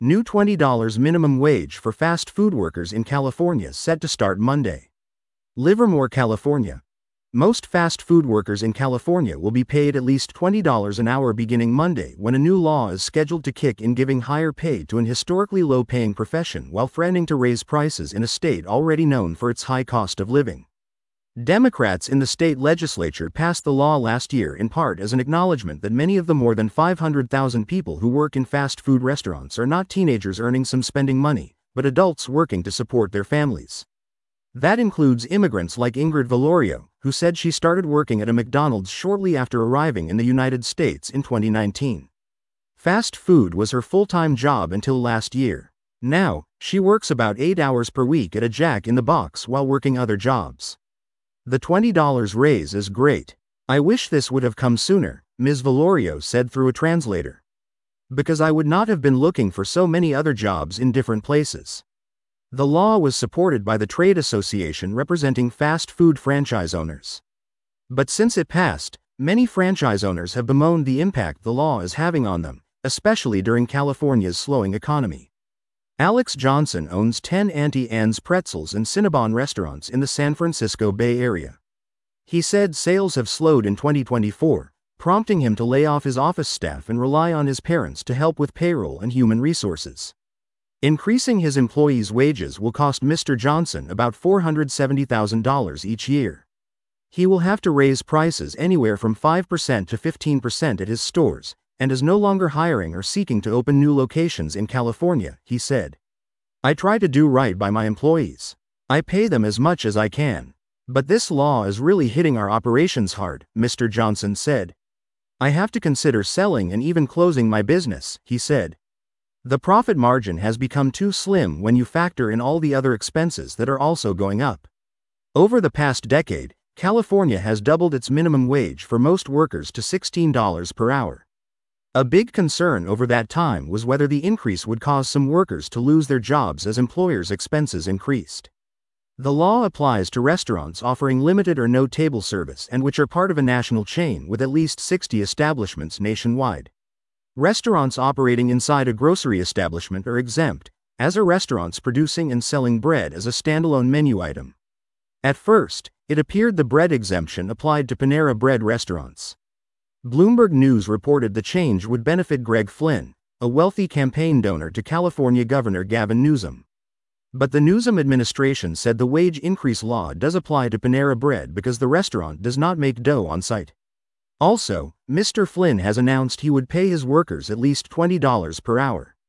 New $20 minimum wage for fast food workers in California set to start Monday. Livermore, California. Most fast food workers in California will be paid at least $20 an hour beginning Monday, when a new law is scheduled to kick in, giving higher pay to an historically low-paying profession while threatening to raise prices in a state already known for its high cost of living. Democrats in the state legislature passed the law last year in part as an acknowledgement that many of the more than 500,000 people who work in fast food restaurants are not teenagers earning some spending money, but adults working to support their families. That includes immigrants like Ingrid Valorio, who said she started working at a McDonald's shortly after arriving in the United States in 2019. Fast food was her full-time job until last year. Now, she works about 8 hours per week at a Jack in the Box while working other jobs. The $20 raise is great. I wish this would have come sooner, Ms. Valorio said through a translator. Because I would not have been looking for so many other jobs in different places. The law was supported by the trade association representing fast food franchise owners. But since it passed, many franchise owners have bemoaned the impact the law is having on them, especially during California's slowing economy. Alex Johnson owns 10 Auntie Anne's Pretzels and Cinnabon restaurants in the San Francisco Bay Area. He said sales have slowed in 2024, prompting him to lay off his office staff and rely on his parents to help with payroll and human resources. Increasing his employees' wages will cost Mr. Johnson about $470,000 each year. He will have to raise prices anywhere from 5% to 15% at his stores, and is no longer hiring or seeking to open new locations in California, he said. I try to do right by my employees. I pay them as much as I can. But this law is really hitting our operations hard, Mr. Johnson said. I have to consider selling and even closing my business, he said. The profit margin has become too slim when you factor in all the other expenses that are also going up. Over the past decade, California has doubled its minimum wage for most workers to $16 per hour. A big concern over that time was whether the increase would cause some workers to lose their jobs as employers' expenses increased. The law applies to restaurants offering limited or no table service and which are part of a national chain with at least 60 establishments nationwide. Restaurants operating inside a grocery establishment are exempt, as are restaurants producing and selling bread as a standalone menu item. At first, it appeared the bread exemption applied to Panera Bread restaurants. Bloomberg News reported the change would benefit Greg Flynn, a wealthy campaign donor to California Governor Gavin Newsom. But the Newsom administration said the wage increase law does apply to Panera Bread because the restaurant does not make dough on site. Also, Mr. Flynn has announced he would pay his workers at least $20 per hour.